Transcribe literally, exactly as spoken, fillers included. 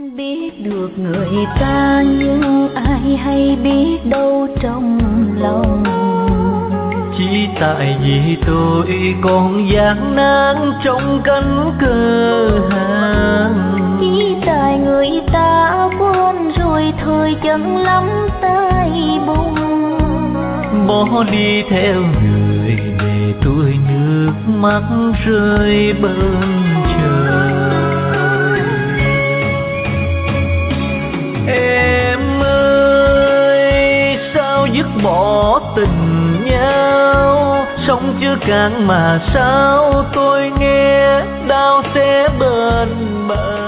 Biết được người ta nhưng ai hay biết đâu trong lòng. Chỉ tại vì tôi còn gian nan trong cánh cửa hàng. Chỉ tại người ta quên rồi thời chân lắm tay bùng. Bỏ đi theo người để tôi nước mắt rơi bên trời. Em ơi sao dứt bỏ tình nhau, sống chưa cạn mà sao tôi nghe đau xé bên bờ.